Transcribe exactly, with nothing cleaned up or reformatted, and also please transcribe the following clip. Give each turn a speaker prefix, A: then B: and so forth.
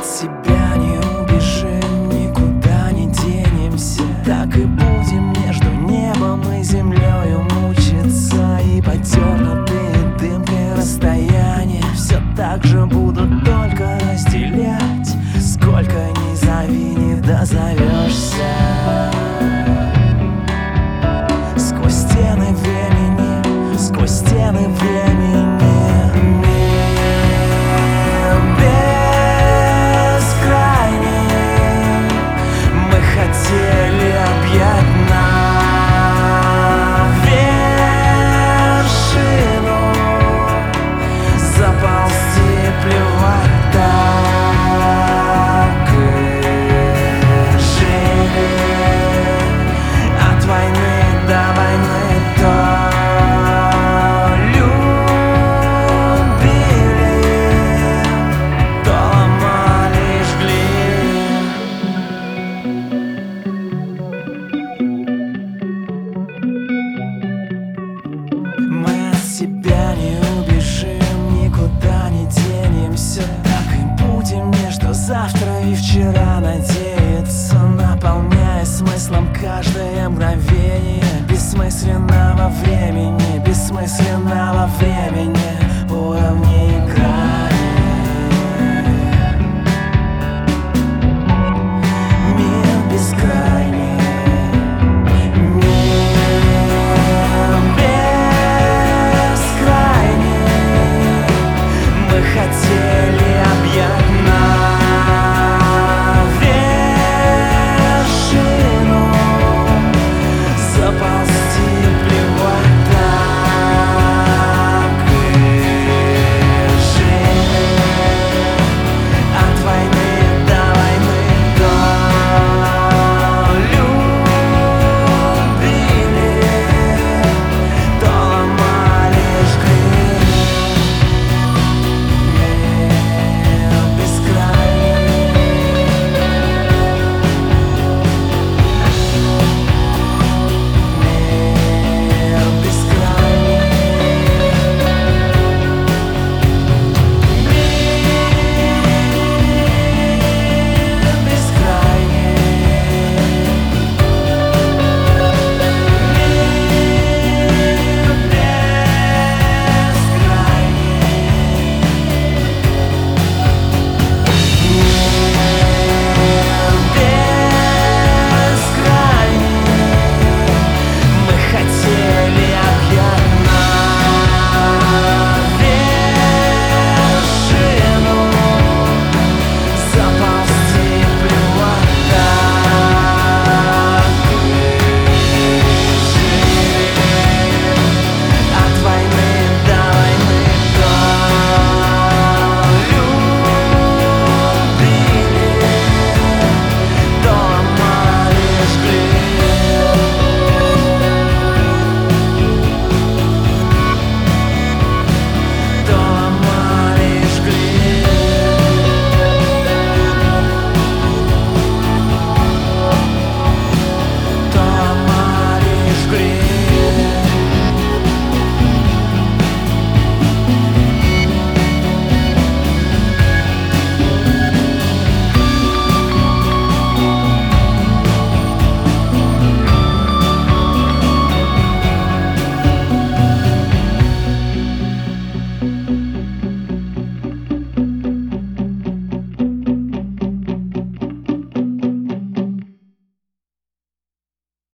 A: от себя не убежим, никуда не денемся. Так и будем между небом и землею мучиться. И потертые дымкой расстояния все так же будут только разделять. Сколько ни зови, не дозовешься. Сквозь стены времени, сквозь стены времени. Хотели объять на вершину, заползти, плевать, так и жили от войны до войны. То любили, то ломали, жгли. Мы от себя не убежим, никуда не денемся. Так и будем между завтра и вчера надеяться, наполняя смыслом каждое мгновение бессмысленного времени, бессмысленного времени.